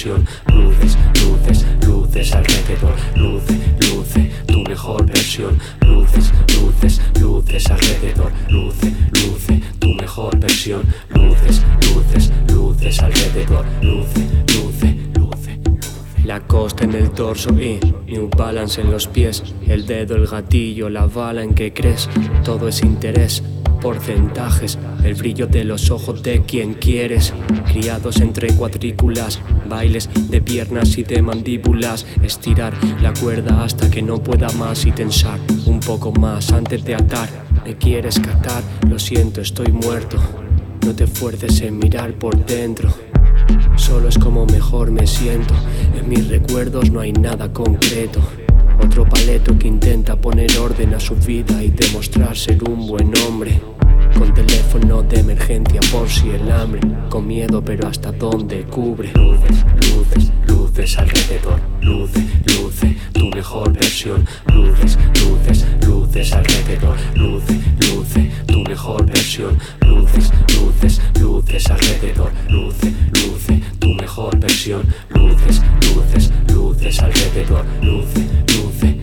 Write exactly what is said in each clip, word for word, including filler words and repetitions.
versión. Luces, luces, luces alrededor. Luce, luce, tu mejor versión. Luces, luces, luces alrededor. Luce, luce, tu mejor versión. Luces, luces, luces alrededor. Luce, luce, luce, luce. La costa en el torso y New Balance en los pies. El dedo, el gatillo, la bala en que crees. Todo es interés, porcentajes, el brillo de los ojos de quien quieres. Criados entre cuadrículas, bailes de piernas y de mandíbulas. Estirar la cuerda hasta que no pueda más y tensar un poco más antes de atar. Me quieres catar, lo siento, estoy muerto. No te fuerces en mirar por dentro. Solo es como mejor me siento. En mis recuerdos no hay nada concreto. Otro paleto que intenta poner orden a su vida y demostrar ser un buen hombre. Con teléfono de emergencia por si el hambre. Con miedo pero hasta donde cubre. Luces, luces, luces alrededor. Luce, luce, tu mejor versión. Luces, luces, luces alrededor. Luce, luce, tu mejor versión. Luces, luces, luces alrededor. Luce, luce, tu mejor versión. Luces, luces, luces alrededor. Luce, luce.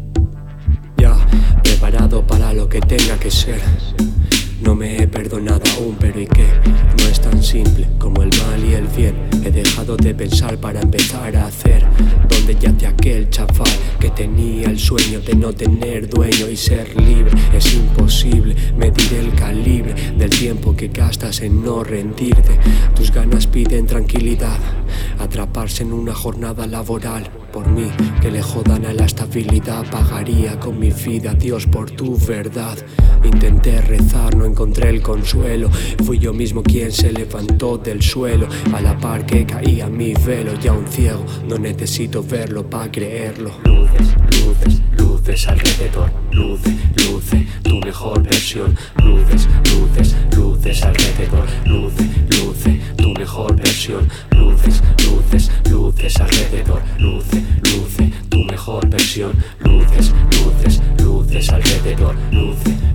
Ya, preparado para lo que tenga que ser. No me he perdonado aún, pero ¿y qué? No es tan simple como el mal y el bien. He dejado de pensar para empezar a hacer. Donde yace aquel chaval que tenía el sueño de no tener dueño y ser libre. Es imposible medir el calibre del tiempo que gastas en no rendirte. Tus ganas piden tranquilidad, atraparse en una jornada laboral. Por mí, que le jodan a la estabilidad. Pagaría con mi vida, Dios, por tu verdad. Intenté rezar, no encontré el consuelo. Fui yo mismo quien se levantó del suelo. A la par que caía mi velo. Ya un ciego, no necesito verlo para creerlo. Luces, luces, luces alrededor. Luce, luce, tu mejor versión. Luces, luces, luces alrededor. Luce, luce, tu mejor versión. Luces, luces, luces alrededor. Luce, luce, tu mejor versión. Luces, luces, luces alrededor. Luce,